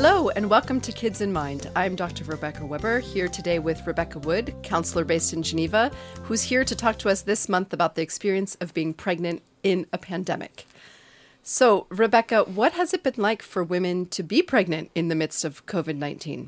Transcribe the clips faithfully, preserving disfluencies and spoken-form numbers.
Hello and welcome to Kids in Mind. I'm Doctor Rebecca Weber, here today with Rebecca Wood, counselor based in Geneva, who's here to talk to us this month about the experience of being pregnant in a pandemic. So, Rebecca, what has it been like for women to be pregnant in the midst of covid nineteen?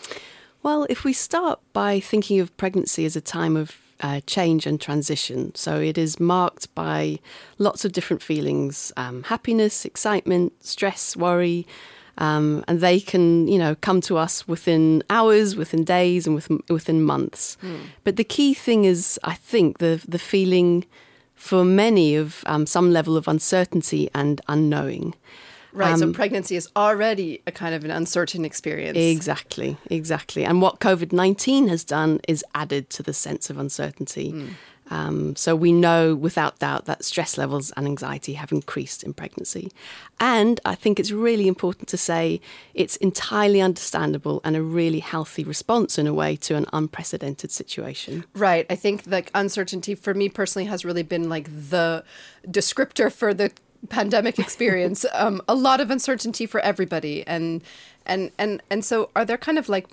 Well, if we start by thinking of pregnancy as a time of uh, change and transition, so it is marked by lots of different feelings, um, happiness, excitement, stress, worry, um, and they can, you know, come to us within hours, within days, and within, within months. Mm. But the key thing is, I think, the the feeling for many of um, some level of uncertainty and unknowing. Right, um, so pregnancy is already a kind of an uncertain experience. Exactly, exactly. And what covid nineteen has done is added to the sense of uncertainty. Mm. Um, so we know without doubt that stress levels and anxiety have increased in pregnancy. And I think it's really important to say it's entirely understandable and a really healthy response in a way to an unprecedented situation. Right. I think like uncertainty for me personally has really been like the descriptor for the pandemic experience. um, a lot of uncertainty for everybody. And, and, and, and so are there kind of like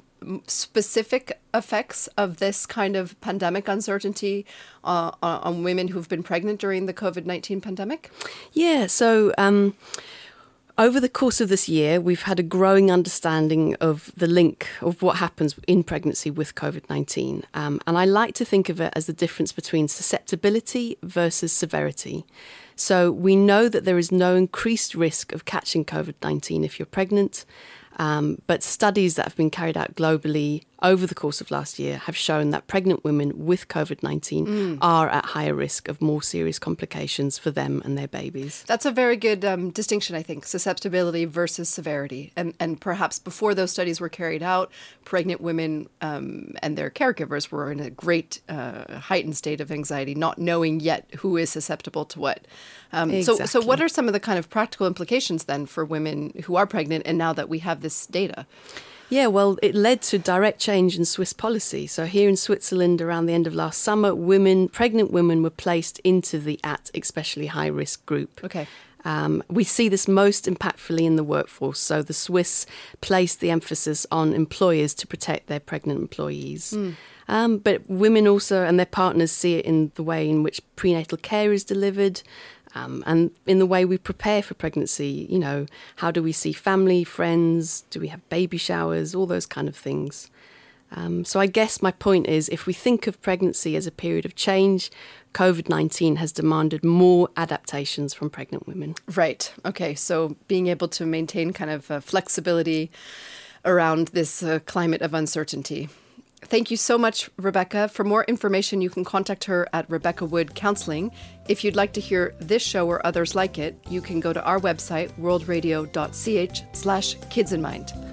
specific effects of this kind of pandemic uncertainty uh, on women who've been pregnant during the covid nineteen pandemic? Yeah, so um, over the course of this year, we've had a growing understanding of the link of what happens in pregnancy with covid nineteen. Um, and I like to think of it as the difference between susceptibility versus severity. So we know that there is no increased risk of catching covid nineteen if you're pregnant. Um, but studies that have been carried out globally over the course of last year have shown that pregnant women with covid nineteen mm. are at higher risk of more serious complications for them and their babies. That's a very good um, distinction, I think, susceptibility versus severity. And and perhaps before those studies were carried out, pregnant women um, and their caregivers were in a great uh, heightened state of anxiety, not knowing yet who is susceptible to what. Um, exactly. So, so what are some of the kind of practical implications then for women who are pregnant and now that we have this data? Yeah, well, it led to direct change in Swiss policy. So here in Switzerland, around the end of last summer, women, pregnant women were placed into the at especially high risk group. Okay. Um, we see this most impactfully in the workforce. So the Swiss placed the emphasis on employers to protect their pregnant employees. Mm. Um, but women also and their partners see it in the way in which prenatal care is delivered. Um, and in the way we prepare for pregnancy, you know, how do we see family, friends? Do we have baby showers? All those kind of things. Um, so I guess my point is, if we think of pregnancy as a period of change, covid nineteen has demanded more adaptations from pregnant women. Right. Okay. So being able to maintain kind of uh, flexibility around this uh, climate of uncertainty. Thank you so much, Rebecca. For more information, you can contact her at Rebecca Wood Counseling. If you'd like to hear this show or others like it, you can go to our website, worldradio dot c h slash kids in mind.